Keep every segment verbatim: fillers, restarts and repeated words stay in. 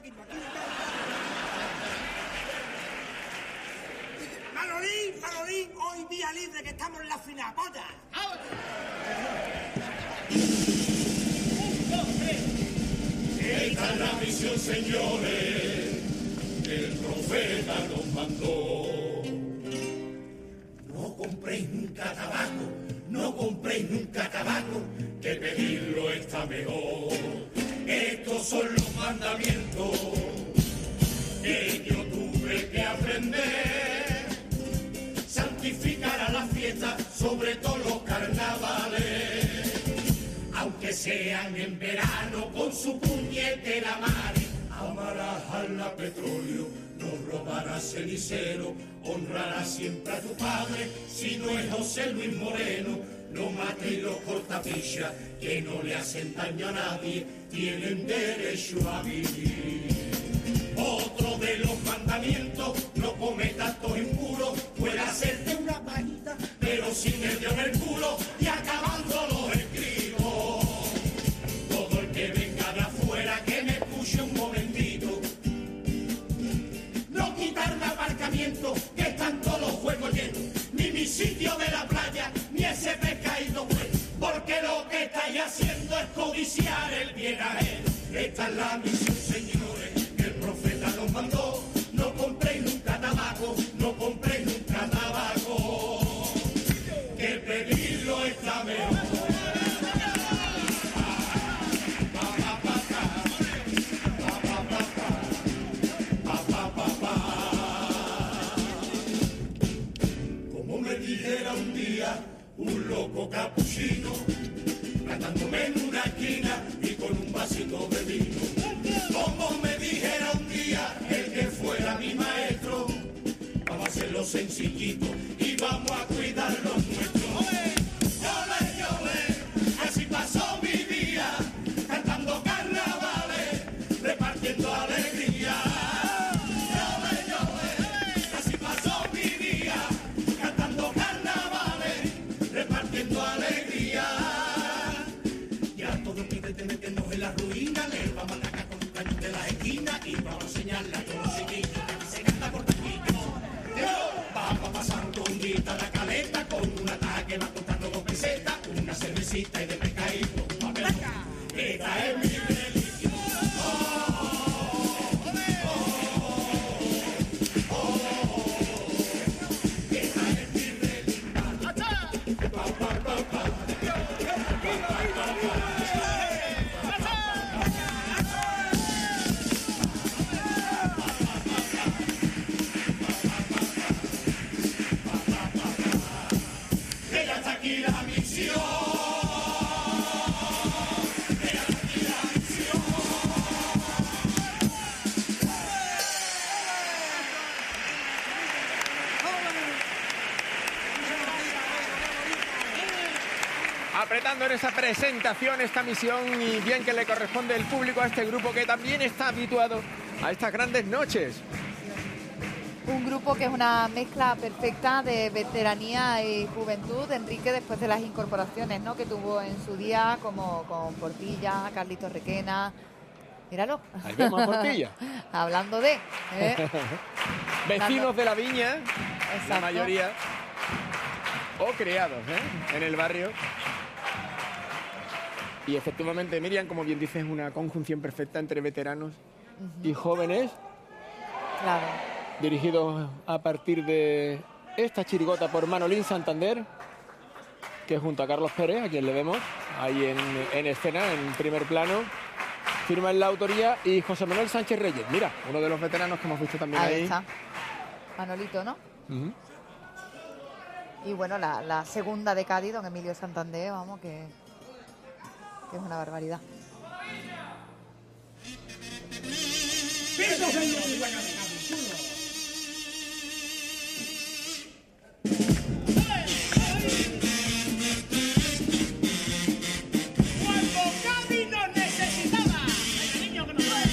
tranquilo. Aquí no te... Manolín, Manolín, hoy día libre que estamos en la final, ¡pota! Un, dos, tres. Esta es la misión, señores, que el profeta nos mandó. No compréis nunca tabaco, no compréis nunca tabaco, que pedirlo está mejor. Estos son los mandamientos que yo tuve que aprender. Santificar a la fiesta, sobre todo los carnavales, aunque sean en verano con su puñetera madre. Amarás al petróleo, no robarás cenicero, honrarás siempre a tu padre, si no es José Luis Moreno. No matéis los cortapisas, que no le hacen daño a nadie, tienen derecho a vivir. Otro de los mandamientos, no cometas actos impuros, puede hacerte una pajita, pero sin el dedo en el culo y acabando los escribo. Todo el que venga de afuera, que me escuche un momentito. No quitarme aparcamiento, que están todos los juegos llenos, ni mi sitio de la playa, ni ese pescadito bueno, porque lo que estáis haciendo es codiciar el bien ajeno. Esta es la misión, señores, que el profeta nos mandó. No compréis nunca tabaco, no compréis nunca tabaco, que pedirlo está mejor. Como me dijera un día un loco capuchino, cantándome en una esquina y con un vasito de vino. Como me dijera un día el que fuera mi maestro, vamos a hacerlo sencillito y vamos a cuidar los nuestros. Yole, yole, así pasó mi día, cantando carnavales, repartiendo alegría. Yole, yole, así pasó mi día, cantando carnavales, repartiendo alegría. Ya todos piden de meternos en la ruina, le vamos a atacar con un cañón de la esquina y vamos a enseñarle a todos los chiquillos que se canta por taquillo. Vamos a pasar un rondita a la caleta con un ataque, va contando dos pesetas, una cervecita y de pescadito. Esta es mi religión. Oh, oh, oh, oh. Esta es mi religión. Pa, pa, pa, pa. Que ya está aquí la misión. Que ya está aquí la misión. Apretando en esa presentación, esta misión, y bien que le corresponde el público a este grupo que también está habituado a estas grandes noches. Un grupo que es una mezcla perfecta de veteranía y juventud. Enrique, después de las incorporaciones, ¿no?, que tuvo en su día, como con Portilla, Carlitos Requena. Míralo. Ahí vemos a Portilla. Hablando de... ¿eh? Vecinos de la viña, Exacto. la mayoría, o criados, ¿eh?, en el barrio. Y efectivamente, Miriam, como bien dices, es una conjunción perfecta entre veteranos uh-huh. y jóvenes. Claro. Dirigidos a partir de esta chirigota por Manolín Santander, que junto a Carlos Pérez, a quien le vemos ahí en, en escena, en primer plano, firma en la autoría, y José Manuel Sánchez Reyes. Mira, uno de los veteranos que hemos visto también ahí. Ahí está. Manolito, ¿no? Uh-huh. Y bueno, la, la segunda de Cádiz, don Emilio Santander, vamos, que, que es una barbaridad. Pero soy muy buena de Cádiz, chulo. Cuando Cádiz nos necesitaba, el niño que nos duele.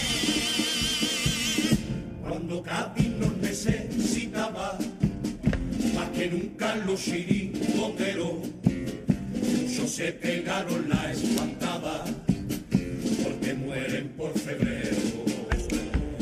Cuando Cádiz nos necesitaba, más que nunca los chirigoteros, muchos se pegaron la espantada, porque mueren por febrero.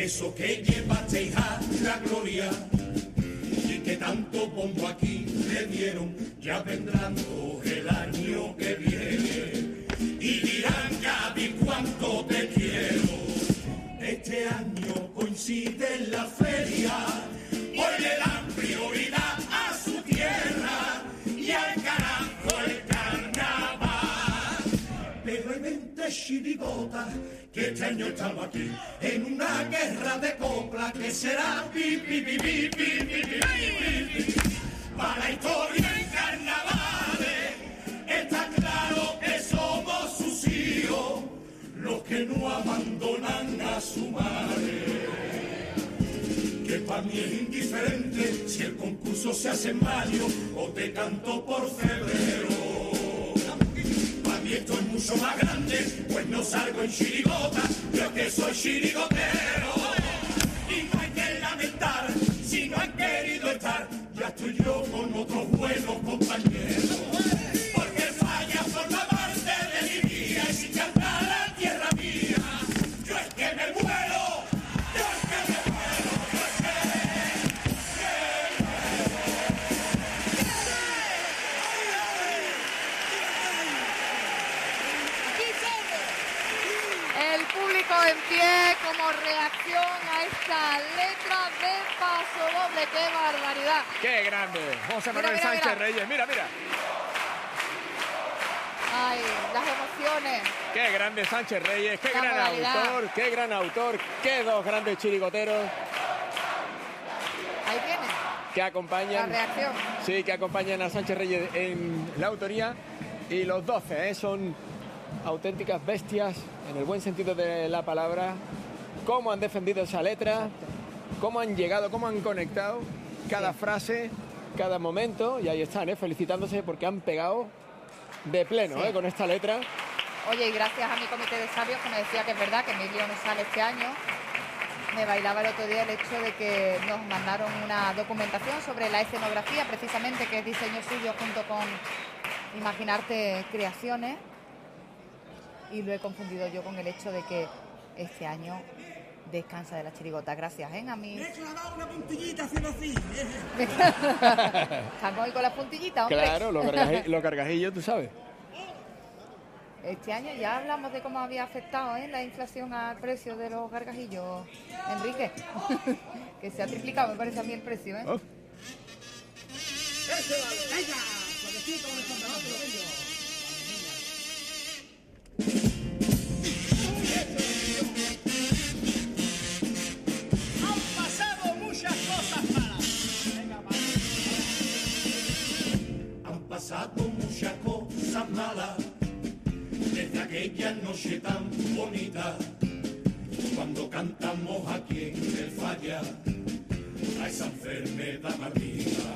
eso que llevasteis a la gloria y que tanto bombo aquí le dieron, ya vendrán todo el año que viene y dirán, Cádiz, cuánto te quiero. Este año coincide en la feria, hoy le dan prioridad a su tierra y al carajo el carnaval. Pero hay veinte chirigotas que este año estamos aquí en una guerra de copla que será pi, pi, pi, pi, pi, pi, pi, pi, pi. Para la historia en carnavales está claro que somos sus hijos los que no abandonan a su madre. Que para mí es indiferente si el concurso se hace en mayo o te canto por febrero. Para mí esto es mucho más grande, pues no salgo en chirigota, yo que soy chirigotero. Y no hay que lamentar si no han querido estar, ya estoy yo con otros buenos compañeros. Porque el falla forma parte de mi vida y si canta la tierra mía, yo es que me muero, yo es que me muero, yo es que El público en pie como reacción a esta letra de Paso Doble. ¡Qué barbaridad! ¡Qué grande! José Manuel Mira, mira, Sánchez mira. Reyes, mira, mira. ¡Ay, las emociones! ¡Qué grande Sánchez Reyes! ¡Qué La gran modalidad. autor! ¡Qué gran autor! ¡Qué dos grandes chirigoteros Ahí viene que la acompañan! reacción. Sí, que acompañan a Sánchez Reyes en la autoría. Y los doce, ¿eh? Son auténticas bestias, en el buen sentido de la palabra. Cómo han defendido esa letra, cómo han llegado, cómo han conectado cada frase, cada momento. Y ahí están, ¿eh? Felicitándose porque han pegado de pleno, Sí. ¿eh? Con esta letra. Oye, y gracias a mi comité de sabios que me decía que es verdad que Emilio no sale este año. Me bailaba el otro día el hecho de que nos mandaron una documentación sobre la escenografía, precisamente, que es diseño suyo junto con Imaginarte Creaciones. Y lo he confundido yo con el hecho de que este año descansa de la chirigota. Gracias, ¿eh? A mí. Me he clavado una puntillita haciendo así. Están hoy con las puntillitas, hombre. Claro, los cargaji- los cargajillos, tú sabes. Este año ya hablamos de cómo había afectado, ¿eh? La inflación al precio de los gargajillos, Enrique. Que se ha triplicado, me parece a mí el precio, ¿eh? Oh. Venga, suavecito con el contrabajo, lo bello. Han pasado muchas cosas malas. Venga, han pasado muchas cosas malas desde aquella noche tan bonita cuando cantamos aquí en el Falla a esa enfermedad maldita.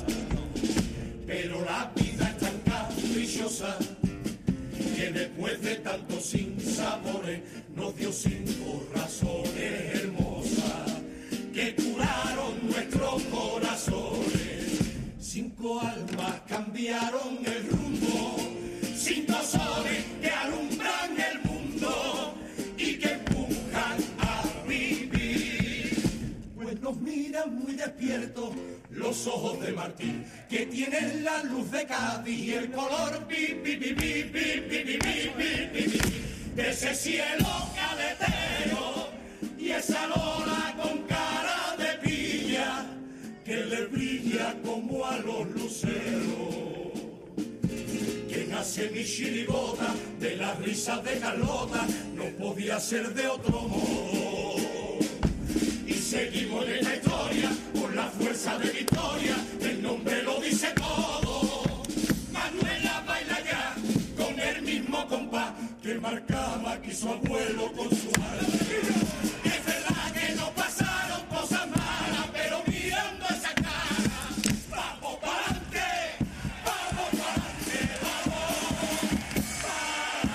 Pero la vida es tan caprichosa que después de tantos sinsabores nos dio cinco razones hermosas que curaron nuestros corazones. Cinco almas cambiaron el rumbo, cinco soles que alumbran el mundo y que empujan a vivir. Pues nos miran muy despiertos los ojos de Martín, que tienen la luz de Cádiz y el color pi, pi, pi, pi, pi, pi, pi, pi, pi, pi, pi, de ese cielo caletero y esa lona con cara de pilla que le brilla como a los luceros. Que nace mi chirigota de las risas de Carlota, no podía ser de otro modo. Y seguimos en esta historia con la fuerza de victoria, el nombre lo dice todo. Manuela baila ya con el mismo compás que marcaba aquí su abuelo con su madre. Es verdad que no pasaron cosas malas, pero mirando esa cara, vamos para adelante, vamos para adelante, vamos para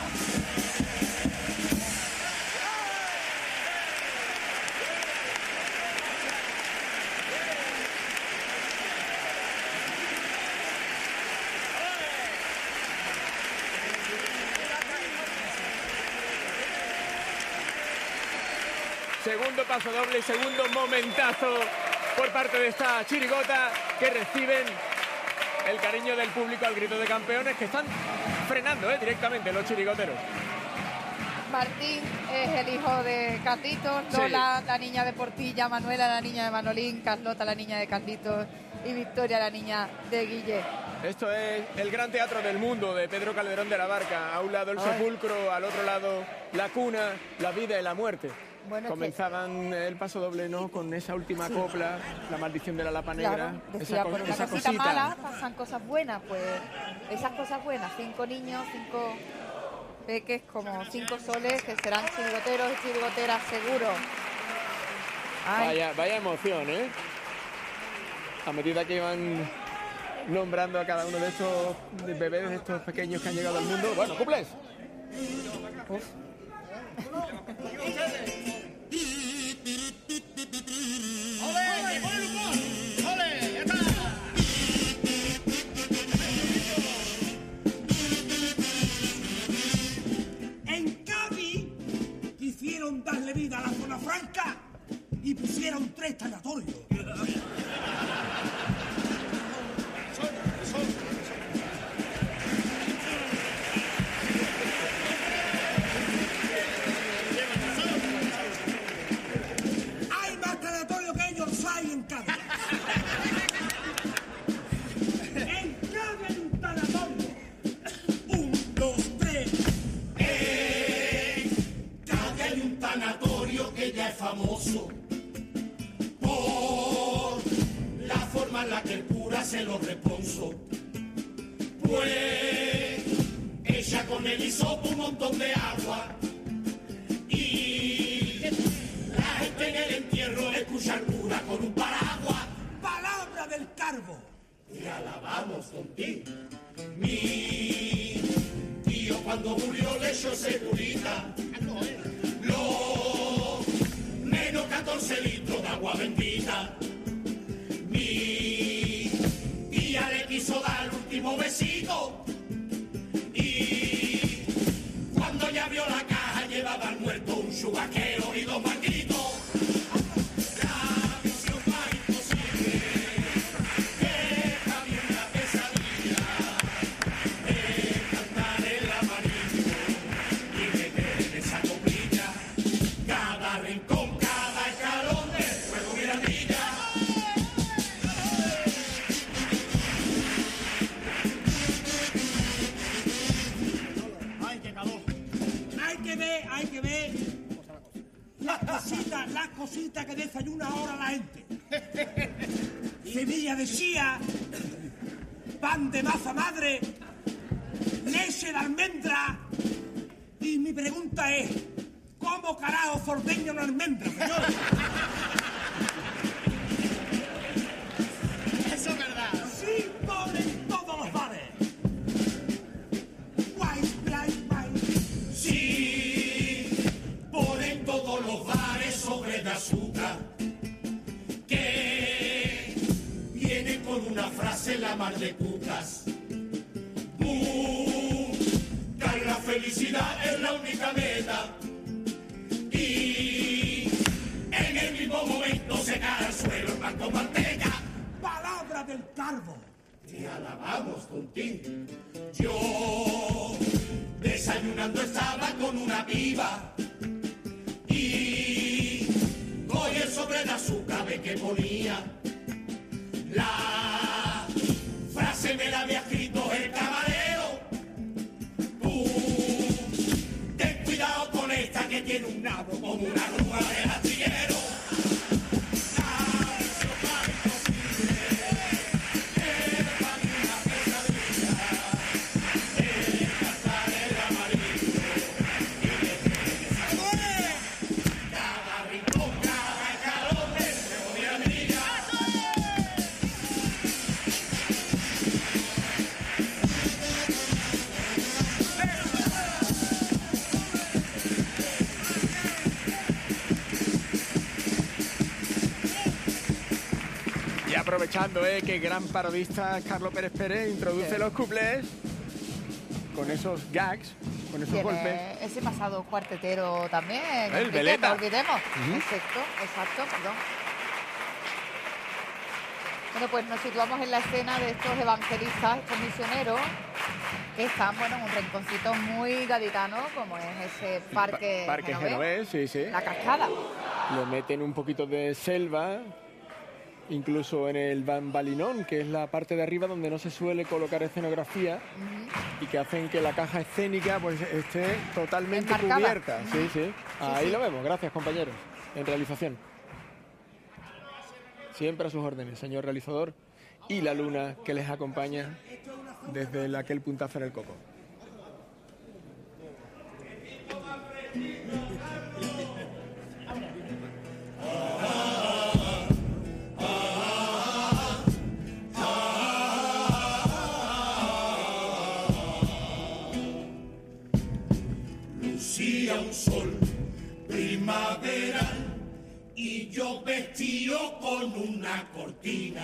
Segundo paso doble, segundo momentazo por parte de esta chirigota, que reciben el cariño del público al grito de campeones, que están frenando ¿eh? directamente los chirigoteros. Martín es el hijo de Carlitos, Lola, sí. la niña de Portilla, Manuela, la niña de Manolín, Carlota, la niña de Carlitos y Victoria, la niña de Guille. Esto es el Gran Teatro del Mundo de Pedro Calderón de la Barca. A un lado el Ay. sepulcro, al otro lado la cuna, la vida y la muerte. Bueno, Comenzaban que... el paso doble, ¿no? Con esa última sí. copla, la maldición de la lapa negra. Claro, decía, esa, por una esa cosita, cosita mala pasan cosas buenas, pues esas cosas buenas, cinco niños, cinco peques, como cinco soles que serán chirigoteros y chirigoteras seguro. Ay. Vaya, vaya emoción, ¿eh? A medida que iban nombrando a cada uno de estos bebés, de estos pequeños que han llegado al mundo. Bueno, cumples. Uf. En Cádiz quisieron darle vida a la zona franca y pusieron tres tanatorios. Hay más tanatorios que ellos hay en Cádiz. En Cádiz hay un tanatorio. Un, dos, tres. En Cádiz hay un tanatorio que ya es famoso por la forma en la que el cura se lo responso. Pues ella con el hisopo un montón de agua y la gente en el entierro escucha al cura con un paraguas. Palabra del Carbo. Te alabamos contigo. Mi tío cuando murió le echó segurita lo menos catorce litros de agua bendita. Mi tía le quiso dar el último besito y cuando ya vio la caja llevaba al muerto un chubaquero y dos manguitos. La visión más imposible que había una pesadilla de cantar el amarillo y meter en esa coplilla cada rincón, cada escalón del fuego Mirandilla. Hay que ver, hay que ver las cositas, las cositas que desayuna ahora la gente. Semilla de chía, pan de masa madre, leche de almendra. Y mi pregunta es, ¿cómo carajo se ordeña una almendra, señores? Eso es verdad. Sí, ponen todos los bares. White, white, white. Sí, ponen todos los bares sobre de azúcar que viene con una frase la mar de cucas. Buscar la felicidad es la única meta y en el mismo momento se cae al suelo el pan con manteca. Palabra del Carbo. Te alabamos contigo. Yo desayunando estaba con una piba y hoy el sobre de azúcar ve que ponía la frase me la había escrito el camarero. Tú ten cuidado con esta que tiene un nabo como una grúa de astillero. Aprovechando eh, que gran parodista Carlos Pérez Pérez introduce sí. los cuplés con esos gags, con con esos Tiene golpes. ese pasado cuartetero también. El Enrique, veleta. No olvidemos. Ujú. Exacto, exacto, perdón. Bueno, pues nos situamos en la escena de estos evangelistas, estos misioneros, que están, bueno, en un rinconcito muy gaditano, como es ese parque, Pa- parque genovés, sí, sí. La cascada. Le meten un poquito de selva, incluso en el bambalinón, que es la parte de arriba donde no se suele colocar escenografía, y que hacen que la caja escénica pues esté totalmente Enmarcada. cubierta. Sí, sí. Ahí sí. lo vemos. Gracias, compañeros, en realización. Siempre a sus órdenes, señor realizador, y la luna que les acompaña desde el- aquel puntazo en el coco. Lucía un sol primaveral y yo vestido con una cortina.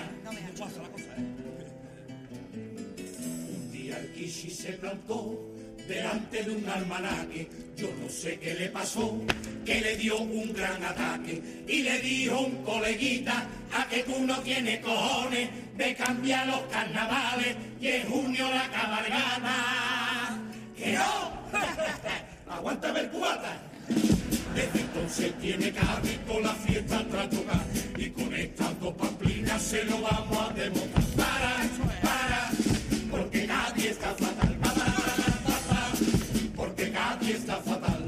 Un día el Kishi se plantó delante de un almanaque. Yo no sé qué le pasó, que le dio un gran ataque y le dijo un coleguita: a que tú no tienes cojones de cambiar los carnavales y en junio la cabalgata. ¡Que no! ¡Aguanta ver cubata! Desde entonces tiene Cádiz con la fiesta tras tocar y con estas dos pamplinas se lo vamos a demostrar. Para, para, porque Cádiz está fatal. Para, para, para, porque Cádiz está fatal.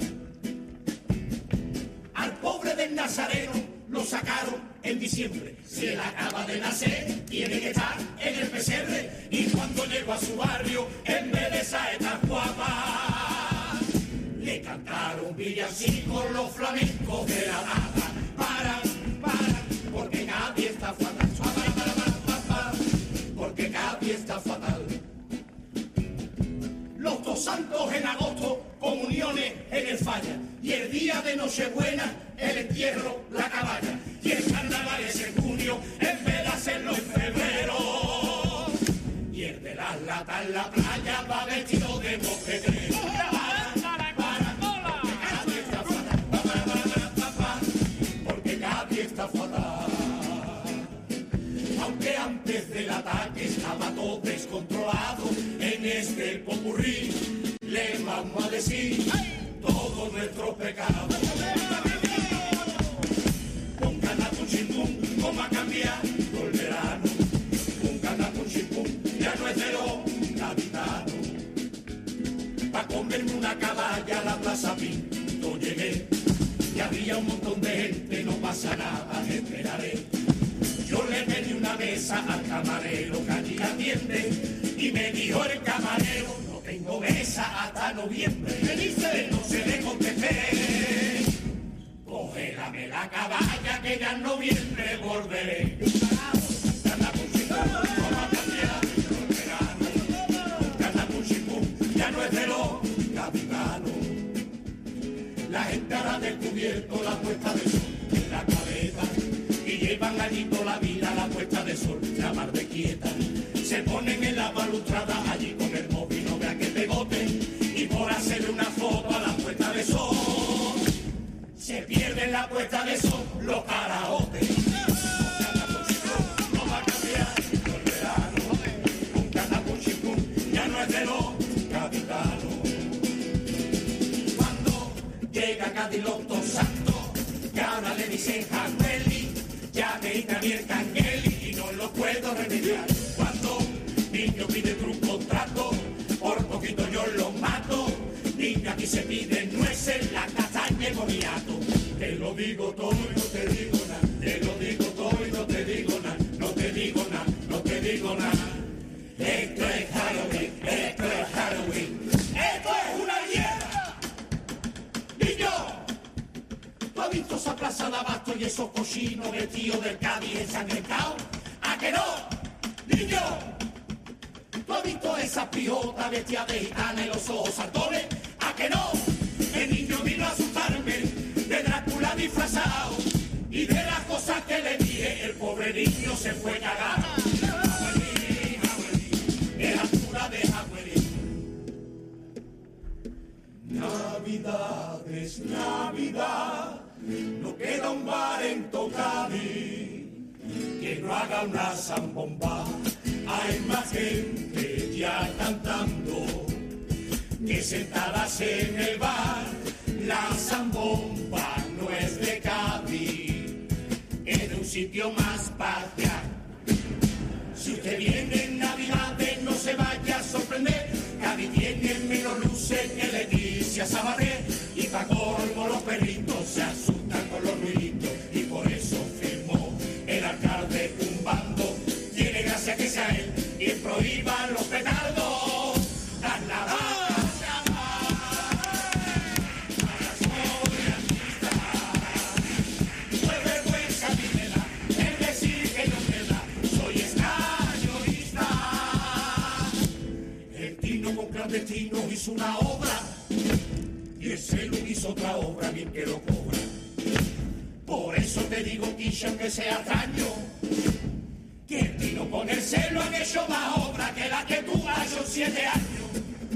Al pobre del Nazareno lo sacaron en diciembre. Si él acaba de nacer, tiene que estar en el P C R. Y cuando llegó a su barrio, en vez de saetas guapas, le cantaron villancicos los flamencos de la nada. Para, para, porque Cádiz está fatal. Para, para, para, para, para, porque Cádiz está fatal. Los dos santos en agosto, comuniones en el falla. Y el día de Nochebuena, el entierro, la caballa. Y el carnaval es en junio, en vez de hacerlo en febrero. Y el de las latas en la playa va vestido de mosquetero. Está fatal. Aunque antes del ataque estaba todo descontrolado, en este popurrí le vamos a decir todos nuestros pecados. Un canato chimpum, ¿cómo ha cambiado el verano? Un canato chimpum, ya no es de los gaditanos. Pa' comerme una caballa a la plaza Pinto llegué. Y había un montón de gente, no pasa nada, esperaré. Yo le pedí una mesa al camarero que allí atiende y me dijo el camarero: no tengo mesa hasta noviembre. Me dice: no se le contesté. Cógelame la caballa que ya en noviembre volveré. Ya no es de los capitanos. La gente hará descubierto la puesta de sol en la cabeza y llevan allí toda la vida la puesta de sol, la mar de quieta. Se ponen en la balustrada allí con el móvil, no vea que pegote, y por hacerle una foto a la puesta de sol se pierden la puesta de sol los karaotes. No va a cambiar el verano, un catapuchipum ya no es de los capitanos. Llega Cádiz los dos santos, que ahora le dicen Janueli, ya me también el Cangeli y no lo puedo remediar. Cuando niño pide un contrato, por poquito yo lo mato. Niño, aquí se piden nueces, la castaña y boniato. Te lo digo todo y no te digo nada, te lo digo todo y no te digo nada, no te digo nada, no te digo nada. Esto es Halloween, esto es Halloween, esto es una mierda. Niño, ¿tú has visto esa plaza de abasto y esos cochinos vestidos del Cádiz ensangrentados? ¿A que no? Niño, ¿tú has visto esas pijotas vestidas de gitana y los ojos saltones? ¿A que no? El niño vino a asustarme de Drácula disfrazado y de las cosas que le dije el pobre niño se fue cagado. Abuelín, abuelín, era pura de abuelín. Navidad no queda un bar en Tocadi que no haga una zambomba. Hay más gente ya cantando que sentadas en el bar. La zambomba no es de Cádiz, es de un sitio más patria. Si usted viene en Navidades no se vaya a sorprender, Cádiz tiene menos luces que Leticia Sabater, y pa' colmo los perritos se asustan con los ruiditos, y por eso firmó el alcalde un bando. Tiene gracia que sea él y prohíban los petardos. Las navajas se clandestino hizo una obra y ese lo hizo otra obra bien que lo cobra. Por eso te digo, Quisha, aunque sea extraño, que el Tino ponérselo han hecho más obra que la que tú has hecho siete años.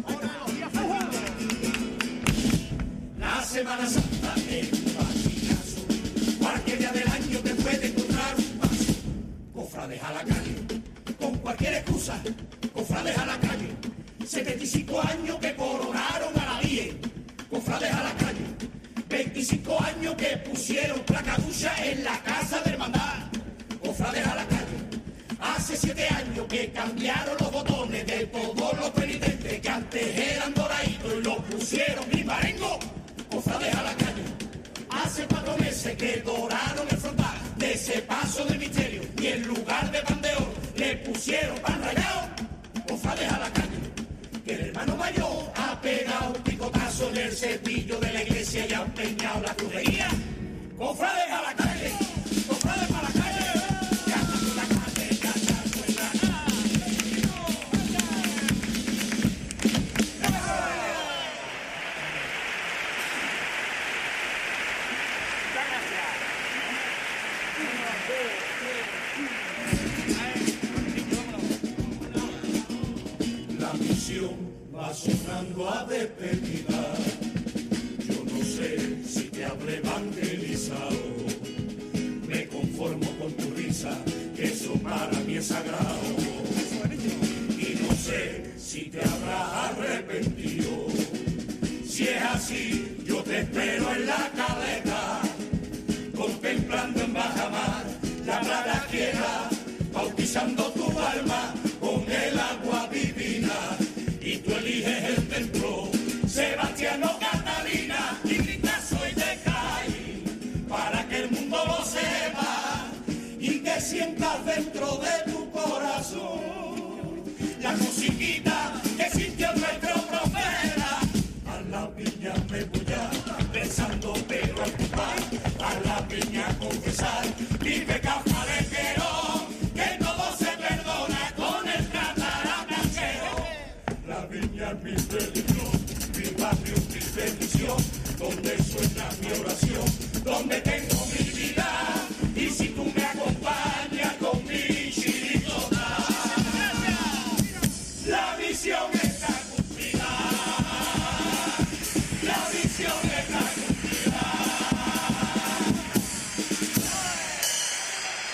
La Semana Santa es un patinazo, cualquier día del año te puede encontrar un paso. Cofrades a la calle, con cualquier excusa, cofrades a la calle. setenta y cinco años que coronaron a la Virgen, cofrades a la calle. veinticinco años que pusieron placaducha en la casa de hermandad, cofrades a la calle. Hace siete años que cambiaron los botones de todos los penitentes que antes eran doraditos y los pusieron grimarengo, cofrades a la calle. Hace cuatro meses que doraron el frontal de ese paso del misterio y en lugar de pan de oro le pusieron pan rallado, cofrades a la calle. El hermano mayor ha pegado un picotazo en el cepillo de la iglesia y ha empeñado la crujería. Cofrades a la calle, cofrades a la calle, cantando en la calle, cantando en la La misión va sonando a despedida. Yo no sé si te habré evangelizado. Me conformo con tu risa, que eso para mí es sagrado. Y no sé si te habrás arrepentido. Si es así, yo te espero en la caleta, contemplando en bajamar la plata quiera, bautizando tu alma con el agua divina. Y tú eliges el templo, Sebastián o Catalina, y gritas soy de Cádiz, para que el mundo lo sepa y que sientas dentro de tu corazón la musiquita que sintió nuestro profeta. A la piña me voy a pensando pero al ocupar, a la piña a confesar mi pecado jalejero, que todo se perdona con el cataracancero. La viña es mi religión, mi barrio mi bendición, donde suena mi oración, donde tengo mi vida, y si tú me acompañas con mi chirigota, la visión está cumplida, la visión está cumplida. 「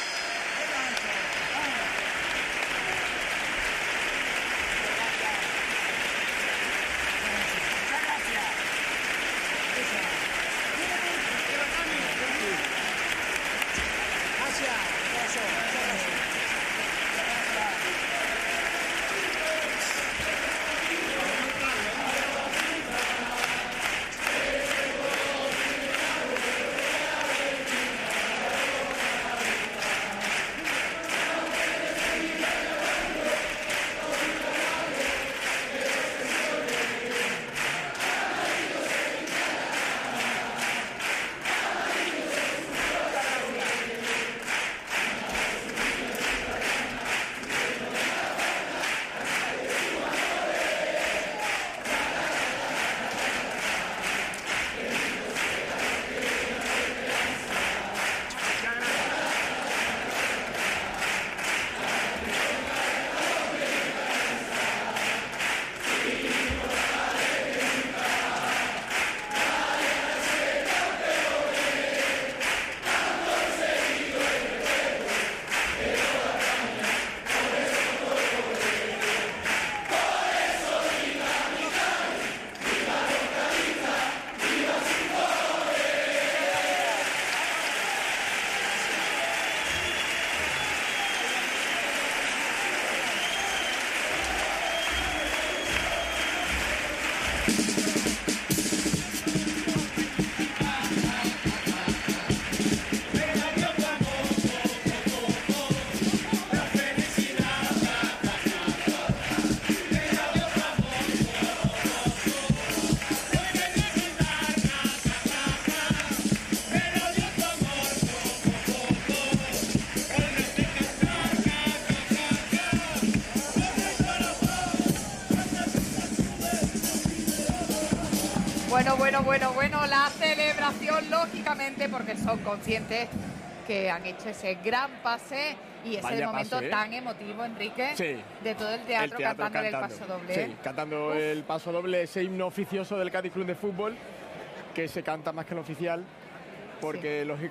Bueno, bueno, bueno, bueno, la celebración, lógicamente, porque son conscientes que han hecho ese gran pase y ese Vaya momento pase, ¿eh? tan emotivo, Enrique, Sí. de todo el teatro, El teatro cantándole cantando. el paso doble. Sí, cantando el paso doble, ese himno oficioso del Cádiz Club de Fútbol, que se canta más que el oficial, porque lógicamente